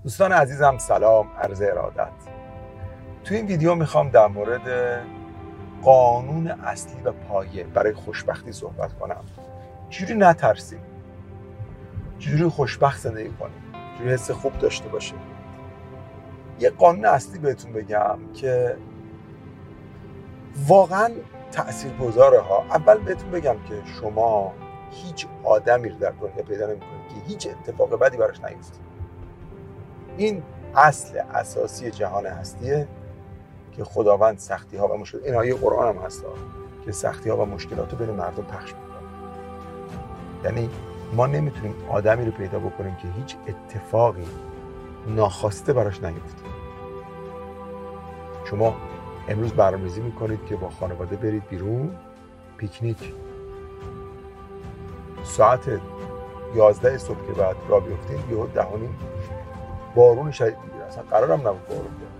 دوستان عزیزم سلام، عرض ارادت. تو این ویدیو میخوام در مورد قانون اصلی و پایه برای خوشبختی صحبت کنم. چجوری نترسیم، چجوری خوشبخت زندگی کنیم، چجوری حس خوب داشته باشیم. یه قانون اصلی بهتون بگم که واقعا تاثیرگذاره ها. اول بهتون بگم که شما هیچ آدمی رو در دنیا پیدا نمی‌کنید که هیچ اتفاق بدی براش نیفته. این اصل اساسی جهان هستیه که خداوند سختی ها و مشکلات، این آیه قرآن هم هست که سختی ها و مشکلات رو بین مردم پخش میکنه. یعنی ما نمیتونیم آدمی رو پیدا بکنیم که هیچ اتفاقی ناخواسته براش نیفته. شما امروز برنامه‌ریزی میکنید که با خانواده برید بیرون پیکنیک، ساعت 11 صبح که بعد راه بیفتید یهو 10:30 بارون شدید میگیره. اصلا قرارم نبود بارون بیاد.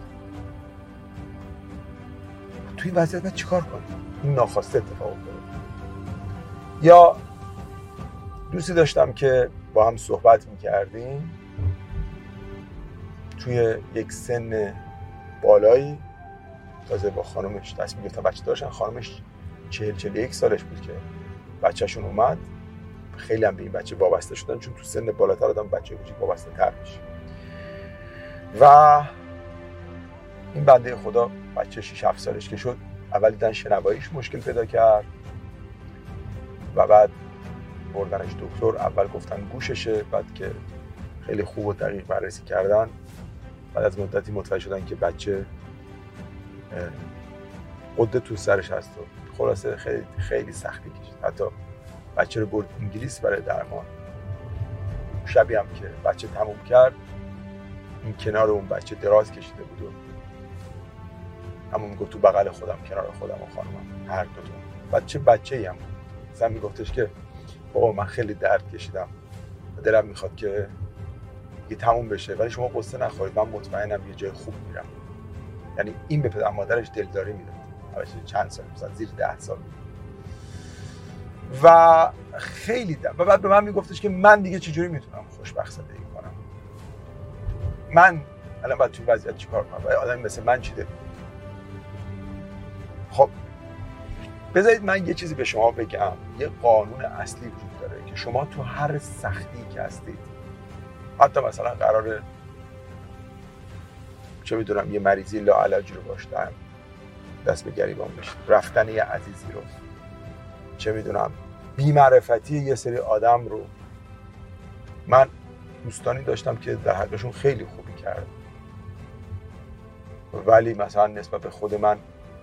توی این وضعیت باید چیکار کنیم؟ این ناخواسته اتفاق افتاده. یا دوستی داشتم که با هم صحبت میکردیم، توی یک سن بالایی، تازه با خانومش تصمیم گرفتن بچه داشتن. خانومش 40-41 سالش بود که بچهشون اومد. خیلی هم به این بچه وابسته شدن، چون تو سن بالاتر آدم بچه کوچیک وابسته تر میشه. و این بنده خدا بچه 6-7 سالش که شد، اول دیدن شنواییش مشکل پیدا کرد و بعد بردنش دکتر. اول گفتن گوششه، بعد که خیلی خوب و دقیق بررسی کردن، بعد از مدتی متوجه شدن که بچه قده تو سرش هست و خلاصه خیلی خیلی سختی کشید. حتی بچه رو برد انگلیس برای درمان. شبی هم که بچه تموم کرد، این کنار اون بچه دراز کشیده بود و همون میگفت تو بغل خودم، کنار خودم و خانمم، هر دوتون. بچه‌ای هم بود. زن میگفتش که بابا من خیلی درد کشیدم و دلم میخواد که دیگه تموم بشه، ولی شما قصه نخورید، من مطمئنم یه جای خوب میرم. یعنی این به پدر مادرش دلداری میداد. البته چند سال، مثلا زیر 10 سال. و خیلی و بعد به من میگفتش که من دیگه چجوری میتونم خوشبخت زندگی کنم، من الان باید تو وضعیت چیکار کنم، و آدمی مثل من چی داریم. خب بذارید من یه چیزی به شما بگم. یه قانون اصلی وجود داره که شما تو هر سختی که هستید، حتی مثلا قراره چه میدونم یه مریضی لاعلاجی رو داشتن، دست به گریبان بشید، رفتن یه عزیزی رو، چه میدونم بی‌معرفتی یه سری آدم رو. من دوستانی داشتم که در حقشون خیلی خوبی کردم، ولی مثلا نسبت به خود من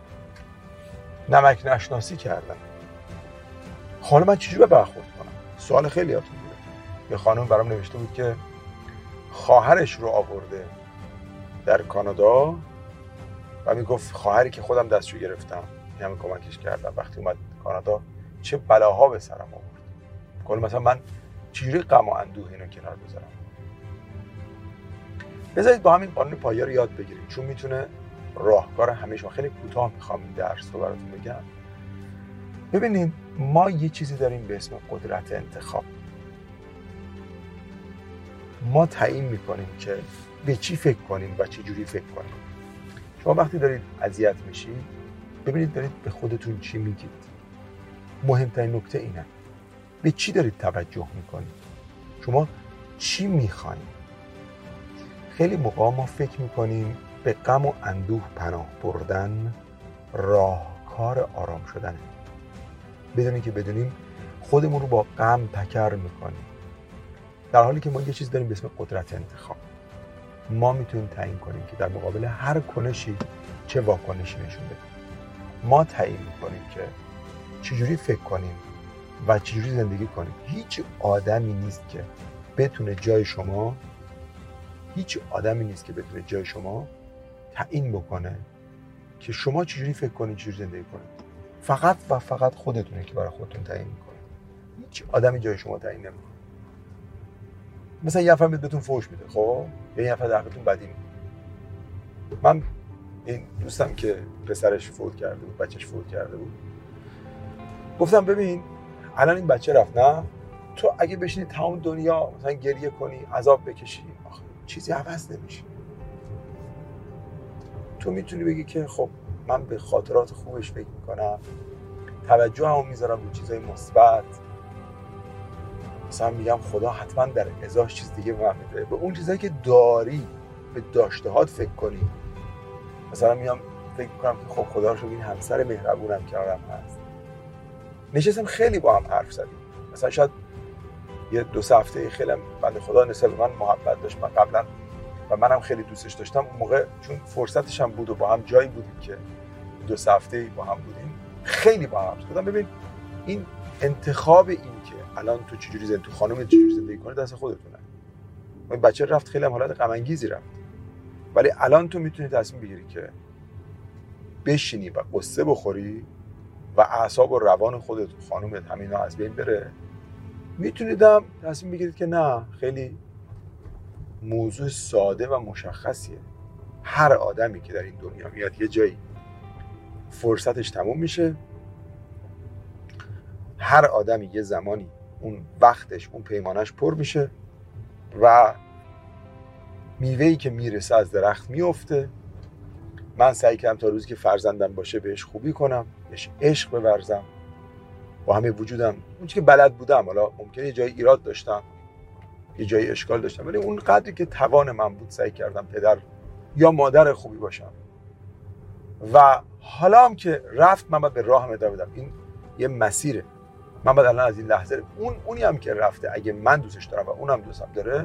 نمک نشناسی کردم. حالا من چجوری برخورد کنم؟ سوال خیلی هاتون میده. یه خانم برام نوشته بود که خواهرش رو آورده در کانادا و میگفت خواهری که خودم دستشو گرفتم، همه کمکش کردم، وقتی اومد کانادا چه بلاها به سرم آورد. کلا مثلا من چجوری غم و اندوه اینو کنار بذارم؟ بذارید با همین قانون پایه رو یاد بگیریم، چون میتونه راهکار همه شما. خیلی کوتاه میخوام این درس رو براتون بگم. ببینید ما یه چیزی داریم به اسم قدرت انتخاب. ما تعیین میکنیم که به چی فکر کنیم و چه جوری فکر کنیم. شما وقتی دارید اذیت میشید، ببینید دارید به خودتون چی میگید. مهمترین نکته اینه به چی دارید توجه میکنید، شما چی میخواید. خیلی موقع ما فکر میکنیم به غم و اندوه پناه بردن راهکار آرام شدنه، بدونیم که بدونیم خودمون رو با غم تکر میکنیم، در حالی که ما یه چیز داریم به اسم قدرت انتخاب. ما میتونیم تعیین کنیم که در مقابل هر کنشی چه واکنشی نشون بدیم. ما تعیین میکنیم که چجوری فکر کنیم و چجوری زندگی کنیم. هیچ آدمی نیست که بتونه جای شما تعیین بکنه که شما چجوری فکر کنید، چجوری زندگی کنید. فقط و فقط خودتونه که برای خودتون تعیین میکنید. هیچ آدمی جای شما تعیین نمیکنه. مثلا یه نفر بهتون فحش میده، خب یا یه نفر در حقتون بدی میگه. من این دوستم که پسرش فوت کرده بود، بچهش فوت کرده بود، گفتم ببین الان این بچه رفت، نه تو اگه بشینی تمام دنیا مثلا گریه کنی، عذاب بکشی، چیزی عوض نمیشه. تو میتونی بگی که خب من به خاطرات خوبش فکر میکنم، توجه همو میذارم رو چیزای مثبت، مثلا میگم خدا حتما در ازاش چیز دیگه به من میده، به اون چیزایی که داری، به داشتهات فکر کنی. مثلا میام فکر میکنم که خب خدا رو این همسر مهربونم کنارم هست. نشستم خیلی با هم حرف زدیم، مثلا شاید یه 2-3 هفته خیلی بنده خدا نسبت به من محبت داشت، من قبلا و منم خیلی دوستش داشتم. اون موقع چون فرصتش هم بود و با هم جایی بودیم که 2-3 هفته با هم بودیم، خیلی با هم گفتم ببین این انتخاب این که الان تو چجوری زندگی، تو خانم چجوری زندگی کنی دست خودتونه. این بچه رفت خیلی هم حالت غم انگیزی رفت، ولی الان تو میتونی تصمیم بگیری که بشینی و قصه بخوری و اعصاب و روان خودت و خانومت همینا از بین بره. میتونید هم تصمیم بگیرید که نه، خیلی موضوع ساده و مشخصیه. هر آدمی که در این دنیا میاد یه جایی فرصتش تموم میشه، هر آدمی یه زمانی اون وقتش، اون پیمانش پر میشه و میوهی که میرسه از درخت میفته. من سعی کردم تا روزی که فرزندم باشه بهش خوبی کنم، بهش عشق بورزم، با همه وجودم اون چیزی که بلد بودم. حالا ممکنه یه جایی ایراد داشتم، یه جایی اشکال داشتم، ولی اون قدری که توان من بود سعی کردم پدر یا مادر خوبی باشم. و حالا هم که رفت من باید به راهم ادامه بدم. این یه مسیره. من باید الان از این لحظه اونی هم که رفته اگه من دوستش دارم و اونم دوستم داره،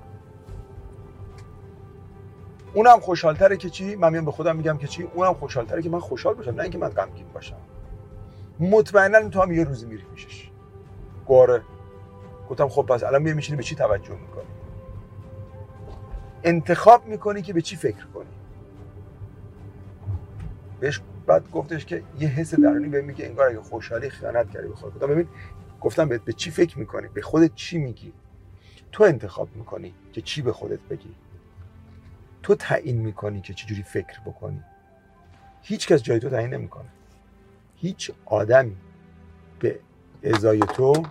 اونم خوشحال‌تره که چی؟ من میام به خودم میگم که چی؟ اونم خوشحال‌تره که من خوشحال باشم، نه اینکه من غمگین باشم. مطمئناً تو هم یه روزی میری پیشش. گوره. گفتم خب پس الان میشینی به چی توجه میکنی؟ انتخاب میکنی که به چی فکر کنی. بهش بعد گفتش که یه حس درونی بهم میگه انگار اگه خوشحالی خیانت کردی به خودت. گفتم ببین، گفتم به چی فکر میکنی؟ به خودت چی میگی؟ تو انتخاب میکنی که چی به خودت بگی. تو تعیین میکنی که چجوری فکر بکنی. هیچ کس جای تو تعیین نمیکنه. هیچ آدمی به ازای تو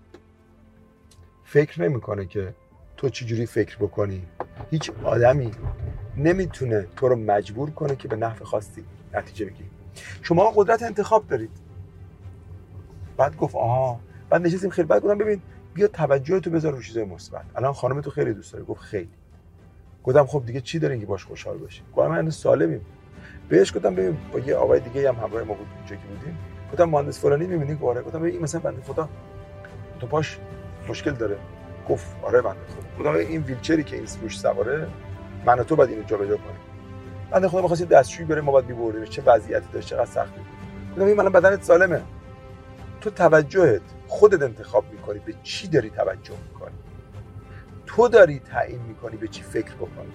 فکر نمیکنه که تو چجوری فکر بکنی. هیچ آدمی نمیتونه تو رو مجبور کنه که به نحو خاصی نتیجه بگیری. شما قدرت انتخاب دارید. بعد گفت آها. بعد نشستیم خیلی، بعد گفتم ببین بیا توجه تو بذار رو چیزای مثبت. الان خانم تو خیلی دوست داره. گفت خیلی. گفتم خب دیگه چی دارین که باش خوشحال باشی؟ گفتم من سالمیم. بهش گفتم ببین با یه آقای دیگه هم همراه ما بود اونجا که بودیم، گفتم مهندس فلانی می‌بینی؟ گفت آره. گفتم ببین این مثلا بنده خدا تو پاش مشکل داره. گفت آره بنده خدا. گفتم این ویلچری که این روش سواره، من و تو باید اینو جابجا کنیم. بنده خدا می‌خواست دستشویی بره، ما باید می‌بردیمش. چه وضعیتی داشت، چقدر سختی بود. گفتم این الان بدنت سالمه، تو توجهت خودت انتخاب می‌کنی به چی داری توجه می‌کنی. تو داری تعیین می‌کنی به چی فکر بکنی.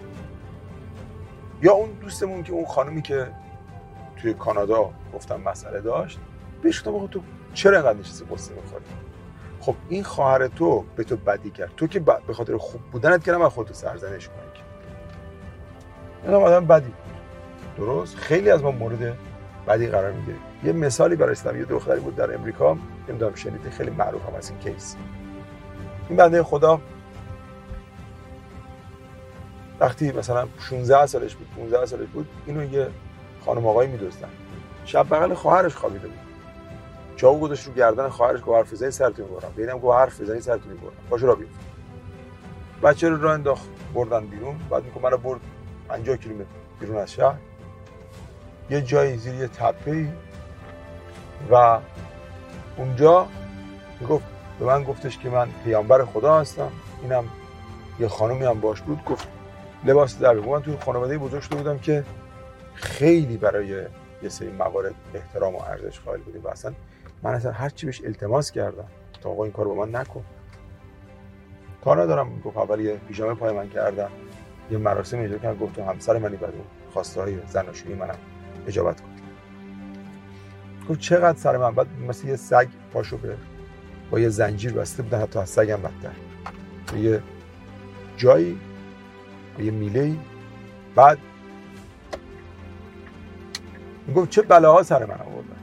یا اون دوستمون که اون خانومی که توی کانادا گفتم مسئله داشت، بهش گفتم تو چرا اینقدر نشستی قصه می‌خوری؟ خب این خواهر تو به تو بدی کرد، تو که به خاطر خوب بودنت که نباید خودتو سرزنش کنی. این آدم بدی بود. درست؟ خیلی از ما مورد بدی قرار می‌گیریم. یه مثالی برای استم، یه دختری بود در امریکا، نمی‌دونم شنیده، خیلی معروف هم از این کیس. این بنده خدا وقتی مثلا 16 سالش بود، 15 سالش بود، اینو یه خانم آقایی می‌دزدن. شب بغل خواهرش خوابیده بود. چاقو گذاشت رو گردن خواهرش، گفت حرف بزنی سرتون می‌برم. ببینم گفت حرف بزنی سرتون می‌برم. پاشو را بیفت. بچه رو راه انداخت، بردن بیرون. بعد میگه منو برد 50 کیلومتر بیرون از شهر، یه جایی زیر یه تپه‌ای، و اونجا میگفت به من گفتش که من پیامبر خدا هستم. اینم یه خانومی هم باش بود، گفت لباس در بیارم. من توی خانواده بزرگ شده بودم که خیلی برای یه سری موارد احترام و ارزش قائل بودیم و اصلا من اصلا هر چی بهش التماس کردم تا آقا این کارو با من نکن. کار ندارم. گفت اول یه پیژامه پای من کردم، یه مراسم اجرا کردم، گفت تو همسر منی، بعد خواسته های زناشویی منم اجابت کن. گفت چقدر سر من، بعد مثل یه سگ پاشو به با یه زنجیر بسته بودن، حتی از سگم بدتر، به یه جایی، به یه میله‌ای. بعد میگفت چه بلاها سر من آوردن.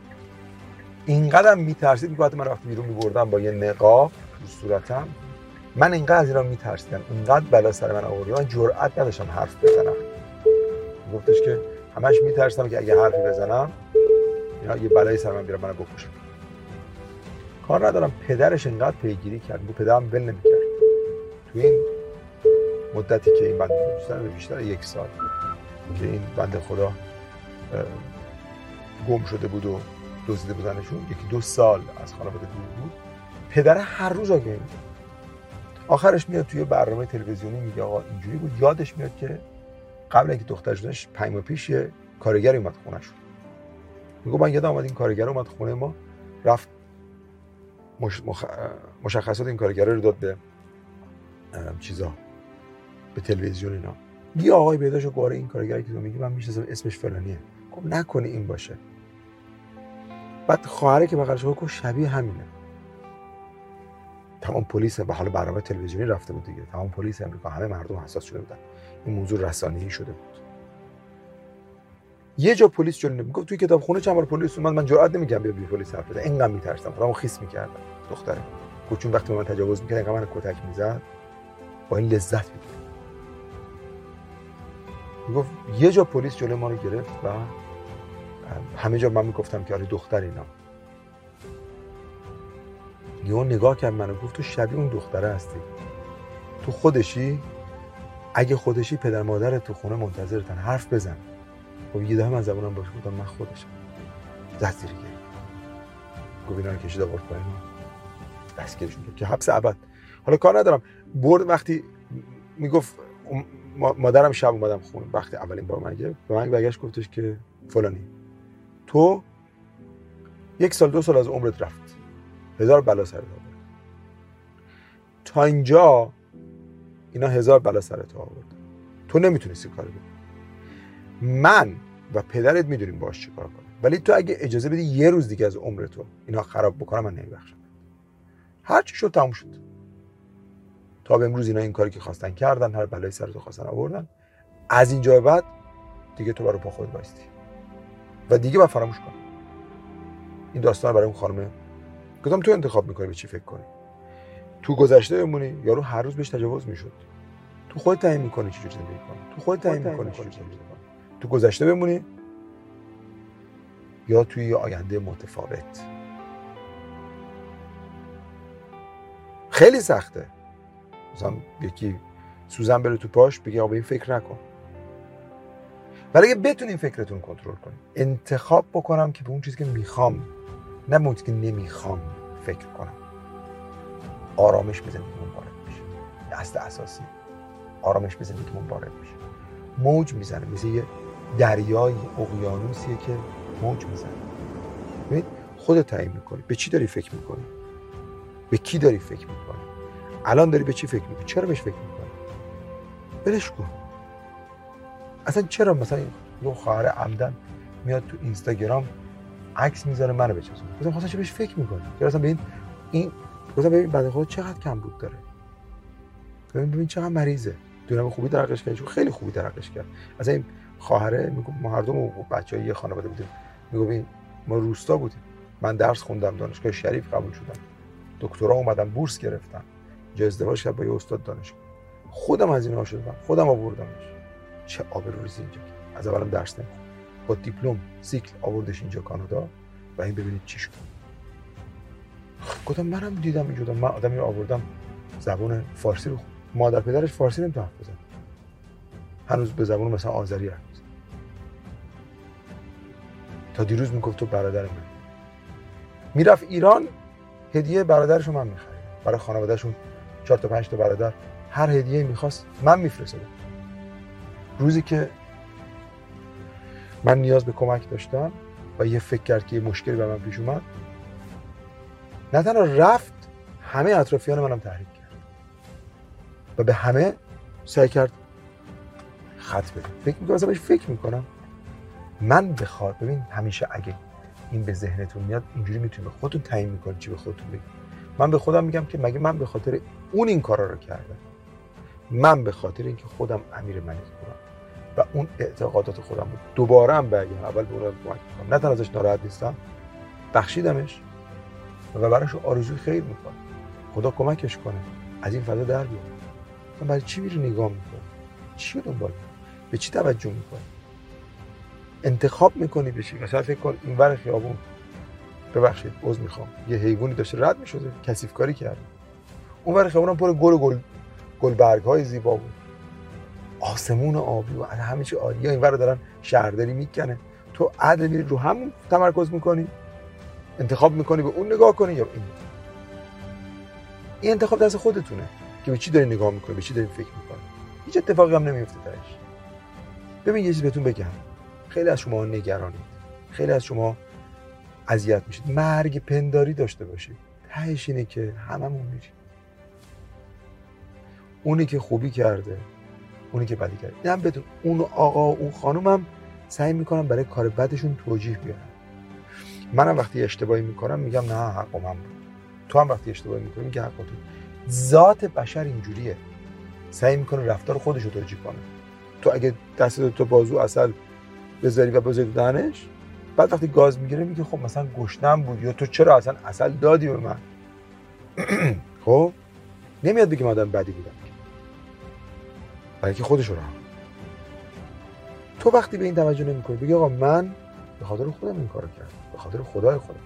اینقدر میترسید، میگفت من رفت بیرون میبردم با یه نقاب رو صورتم، من اینقدر از اینا میترسیدم، اینقدر بلا سر من آوردی، من جرئت نداشتم حرف بزنم. گفتش که همش میترسیدم که اگه حرفی بزنم اینا یه بلایی سر من بیارن منو بکشن. کار ندارم، پدرش اینقدر پیگیری کرد، پدرم ول نمیکرد. تو این مدتی که این بنده بیشتر 1 سال که این بنده خدا گم شده بود و دزدیده بودنشون، 1-2 سال از خانواده دور بود، پدر هر روز آگهی می‌کرد. آخرش میاد توی برنامه تلویزیونی میگه آقا اینجوری بود. یادش میاد که قبل اینکه دخترش داشت 5 ماه پیش یه کارگری اومد خونه‌شون. میگه من یادم اومد این کارگر اومد خونه ما، رفت مشخصات این کارگر رو داد به چیزا، به تلویزیون اینا. یه آقای پیداشو گواره این کارگری که تو میگی من میشناسم اسمش فلانیه. گفت نکنه این باشه. بعد خواهره که بغلش گفت شبیه همینه. تمام پلیس به حال برنامه تلویزیونی رفته بود دیگه. تمام پلیس امریکا، همه مردم حساس شده بودن. این موضوع رسانه‌ای شده بود. یه جا پلیس جلوی میگفت توی کتابخونه چند بار پلیس اومد، من جرئت نمی‌کردم بیا پلیس حرف بزنم، اینقدر میترسیدم، خودمو خیس می‌کردم. دختره کوچون وقتی به من تجاوز می‌کرد اینقدر من کتک می‌زد، با این لذت می‌بردم. میگفت یه جا پلیس جلوی ما رو گرفت و همه جا من میگفتم که آره دختر اینا. یهو نگاه کرد منو گفت تو شبیه اون دختره هستی. تو خودشی؟ اگه خودشی پدر مادرت تو خونه منتظرتن، حرف بزن. خب یه دفعه من زبونم باشه گفتم من خودشم. زد زیر گریه. گفت اینا رو کشید آورد پایین. دستگیرشون کرد که حبس ابد. حالا کار ندارم. برد وقتی میگفت مادرم شب اومدم خونه، وقتی اولین بار من گرفت به من برگشت گفتش که فلانی تو 1 سال 2 سال از عمرت رفت، 1000 بلا سرت آورد. تا اینجا اینا 1000 بلا سرت آورد. تو نمیتونستی کاری بکنی. من و پدرت میدونیم باش چی کار کنیم، ولی تو اگه اجازه بدی یه روز دیگه از عمرتو اینا خراب بکنم من نمیبخشم. هر چی شد تموم شد. تا به امروز اینا این کاری که خواستن کردن، هر بلای سرتو خواستن آوردن. از اینجا به بعد دیگه تو برای پا خودت وایستی و دیگه با فراموش کن. این داستان برای اون خانم گفتم تو انتخاب میکنی به چی فکر کنی. تو گذشته بمونی، یارو هر روز بهش تجاوز میشد، تو خودت تعیین میکنی چی جوری زندگی کنی، تو خودت تعیین میکنی چی جوری زندگی کنی. تو گذشته بمونی یا توی آینده متفاوت. خیلی سخته. مثلا یکی سوزن بره تو پاش بگه آقا این فکر نکن. ولی اگه بتونین فکرتون کنترل کنین، انتخاب بکنم که به اون چیزی که میخوام نه به اون چیزی که نمیخوام فکر کنم، آرامش به زندگیمون وارد میشه. اصل اساسی آرامش به زندگیمون وارد میشه. موج میزنه، مثل یه دریای اقیانوسیه که موج میزنه. ببین خودت تعیین میکنی به چی داری فکر میکنی، به کی داری فکر میکنی، الان داری به چی فکر میکنی، چرا بهش فکر میکنی. ولش کن. اصلا چرا مثلا یه خواهر عمدن میاد تو اینستاگرام عکس میذاره منو بچسبونه، گفتم خواستم چه بهش فکر میکنی، چرا اصلا گفتم ببین بنده خدا چقدر کم بود داره، ببین چقدر مریضه، دونم خوبی درقش کرد، خیلی خوبی درقش کرد. اصلا این خواهره میگم ما هر دو بچه‌ای یه خانواده بودیم، میگم این ما روستا بودیم، من درس خوندم دانشگاه شریف قبول شدم، دکترا اومدم بورس گرفتم، جا ازدواج کردم با یه استاد دانشگاه، خودم از اینا شدم، خودم آوردمش. چه آبروریزی اینجا، از اولم درس نمی‌خوند، با دیپلم سیکل آوردش اینجا کانادا و این ببینید چی شد. گفتم منم دیدم اینجوری، من آدمی رو آوردم زبان فارسی رو، مادر پدرش فارسی نمی‌تونه حرف بزنه، هنوز به زبان مثلا آذری حرف می‌زنه. تا دیروز میگفت تو برادر من. میرفت ایران هدیه برادرشو من می‌خریدم برای خانواده‌شون، 4 تا 5 تا برادر، هر هدیه‌ای می‌خواست من می‌فرستادم. روزی که من نیاز به کمک داشتم و یه فکر کرد که یه مشکلی به من پیش اومد، نه تنها رفت، همه اطرافیان منم تحریک کرد و به همه سعی کرد خط بده. فکر میکنم اصلا بهش فکر میکنم من بخواد. ببین همیشه اگه این به ذهنتون میاد اینجوری میتونید به خودتون تعیین میکنید چی به خودتون بگید. من به خودم میگم که مگه من به خاطر اون این کارا رو کردم؟ من به خاطر اینکه خودم امیر ملک بودم و اون اعتقادات خودم بود، دوباره هم برگردم اول به اون کمک میکنم، نه تنها ازش ناراحت نیستم، بخشیدمش و براش آرزوی خیر میکنم، خدا کمکش کنه. از این فضا در بیاد. من برای چی میری نگاه میکنی؟ چی رو دنبال میکنی؟ به چی توجه میکنی؟ انتخاب میکنی به چی؟ مثلا فکر کن اینور خیابون، ببخشید عذر میخوام، یه حیوانی داشته رد میشده، کثیف کاری کرده. اونور خیابونم پر گل برگ‌های زیبا بود، آسمون آبی و همه چی عالیه. اینور دارن شهرداری میکنه، تو عدل میری رو همون تمرکز میکنی، انتخاب میکنی به اون نگاه کنی یا این انتخاب دست خودتونه که به چی داری نگاه میکنی، به چی داری فکر میکنی. هیچ اتفاقی هم نمیفته درش. ببین یه چیز بهتون بگم، خیلی از شما نگرانید، خیلی از شما اذیت میشید، مرگ پنداری داشته باشید. تهش اینه که هممون میریم. اونی که خوبی کرده، اونی که بدی کرده، اینم بدون اون آقا اون خانم هم سعی میکنن برای کار بدشون توجیه بیارن. منم وقتی اشتباهی میکنم میگم نه حق من بود. تو هم وقتی اشتباهی میکنی میگه حق تو. ذات بشر اینجوریه، سعی میکنه رفتار خودش رو توجیه کنه. تو اگه دست تو بازو عسل بذاری و بذاری دهنش، بعد وقتی گاز میگیره میگه خب مثلا گشنم بود، یا تو چرا اصلا عسل دادی به من؟ خب نمیاد بگه من آدم بدی بودم، برای که خودش رو. تو وقتی به این توجه نمیکنی بگی آقا من به خاطر خودم این کارو کردم، به خاطر خدای خودم.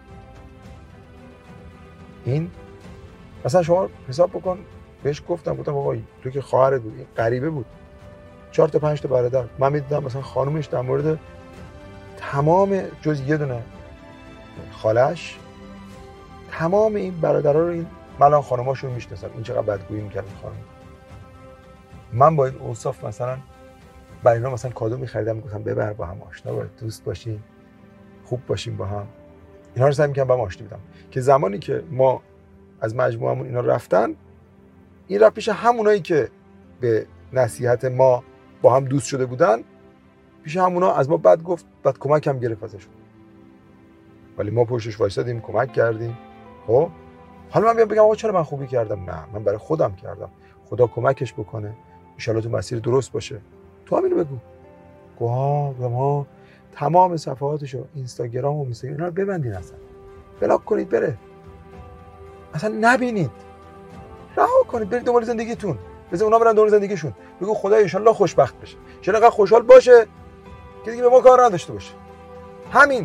این مثلا شما حساب بکن، بهش گفتم آقا تو که خواهرت بود، این غریبه بود، 4 تا 5 تا برادر، من میدیدم مثلا خانومش در مورد تمام جز یه دونه خالش، تمام این برادرها رو این ملان خانوماشون میشناسم، این چقدر بدگویی میکرد این خانم. من با این اوصاف مثلا برای اینا مثلا کادو میخریدم، میگفتم ببر با هم آشنا باش، دوست باشین، خوب باشیم با هم. اینا رو سعی میکنم با هم آشنا بدم که زمانی که ما از مجموعمون اینا رفتن، این رفت پیش همونایی که به نصیحت ما با هم دوست شده بودن، پیش همونا از ما بد گفت، بعد کمک هم گرفت ازشون، ولی ما پشتش وایسادیم، کمک کردیم. خب حالا من بیام بگم آقا چرا من خوبی کردم؟ نه، من برای خودم کردم، خدا کمکش بکنه، ان شاءالله تو مسیر درست باشه. تو هم اینو بگو. ما تمام صفحاتشو اینستاگرام و اینا رو ببندین، اصلا بلاک کنید، بره، اصلا نبینید، رها کنید، برید دنبال زندگیتون، بذار اونا برن دنبال زندگیشون. بگو خدا ان شاءالله خوشبخت بشه، چقدر خوشحال باشه که دیگه به ما کار نداشته باشه. همین.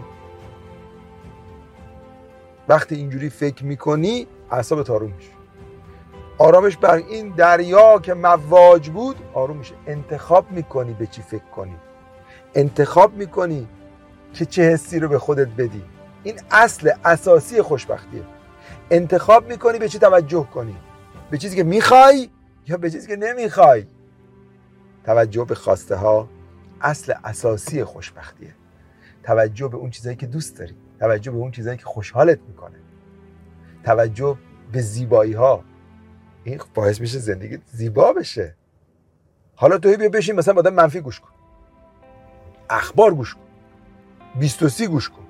وقتی اینجوری فکر میکنی اعصابت آروم میشه، آرامش بر این دریا که مواج بود آروم میشه. انتخاب میکنی به چی فکر کنی، انتخاب میکنی که چه حسی رو به خودت بدی. این اصل اساسی خوشبختیه. انتخاب میکنی به چی توجه کنی، به چیزی که میخوای یا به چیزی که نمیخوای. توجه به خواسته ها اصل اساسی خوشبختیه. توجه به اون چیزایی که دوست داری، توجه به اون چیزایی که خوشحالت میکنه، توجه به زیبایی ها، این باعث میشه زندگی زیبا بشه. حالا توی بیا بشین مثلا آدم منفی گوش کن، اخبار گوش کن، 23 گوش کن،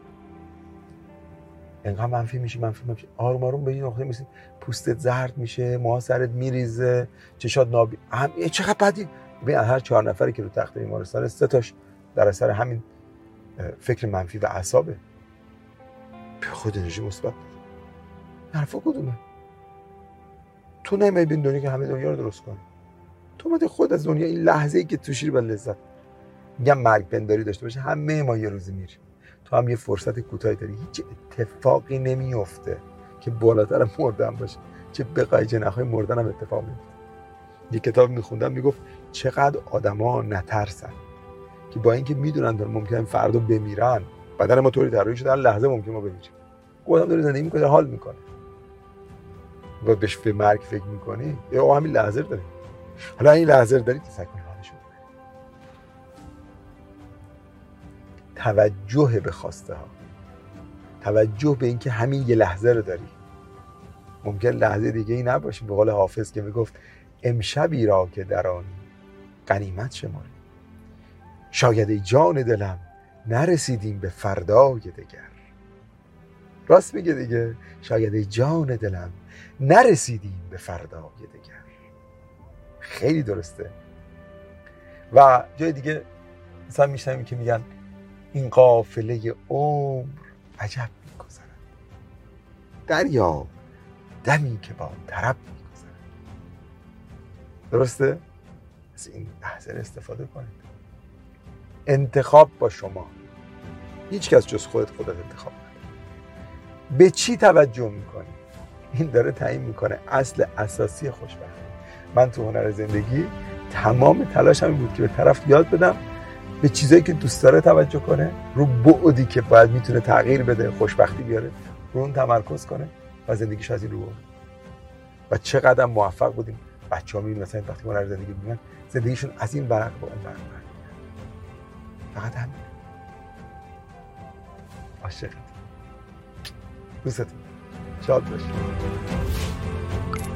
انقدر منفی میشی آروم آروم به این نقطه میرسی پوستت زرد میشه، موها سرت میریزه، چشات نابی چقدر بدی. ببین هر 4 نفری که رو تخت بیمارستان 3 تاش در اثر همین فکر منفی و اعصابه. به خود انرژی مثبت حرفا کدومه؟ تو نمیای ببین دنیا که همه دنیا رو درست کنی. تو باید خود از دنیا این لحظه‌ای که توشی با لذت. میگم مرگ پنداری داشته باشه، همه ما یه روزی میریم. تو هم یه فرصت کوتاهی داری، هیچ اتفاقی نمیفته که بالاتر مردن باشه، چه بقای جناح‌های مردن هم اتفاق میفته. یه کتاب میخوندم میگفت چقدر آدما نترسن که با اینکه میدونن ممکنه فردا بمیرن، بدن ما طوری طراحی شده هر لحظه ممکنه ما بمیریم. آدم داره زندگی میکنه، حال میکنه و بهش به مرگ فکر میکنی، یا همین لحظه داری. حالا این لحظه داری تسکن حالش رو. توجه به خواسته ها، توجه به اینکه همین یه لحظه رو داری. ممکن لحظه دیگه ای نباشه. به قول حافظ که میگفت امشبی را که در آن غنیمت شماری، شاید ای جان دلم نرسیدیم به فردای دگر. راست میگه دیگه، شاید ای جان دلم نرسیدیم به فردای دگر. خیلی درسته. و جای دیگه مثلا میشنویم که میگن این قافله عمر عجب میگذرد، دریا دمی که با طرب میگذرد. درسته؟ از این لحظه استفاده کنید. انتخاب با شما، هیچ کس جز خودت انتخاب نداره. به چی توجه میکنی؟ این داره تعیین میکنه اصل اساسی خوشبختی. من تو هنر زندگی تمام تلاشم این بود که به طرف یاد بدم به چیزایی که دوست داره توجه کنه، رو بعدی که باید میتونه تغییر بده، خوشبختی بیاره، رو اون تمرکز کنه و زندگیش از این رو برد. و چقدر موفق بودیم. بچه‌ها میبینن مثلا وقتی هنر زندگی میکنن زندگیشون از این ورق به اون ورق میره. فقط همین. عاشقت. دوستتون. شاد باشید.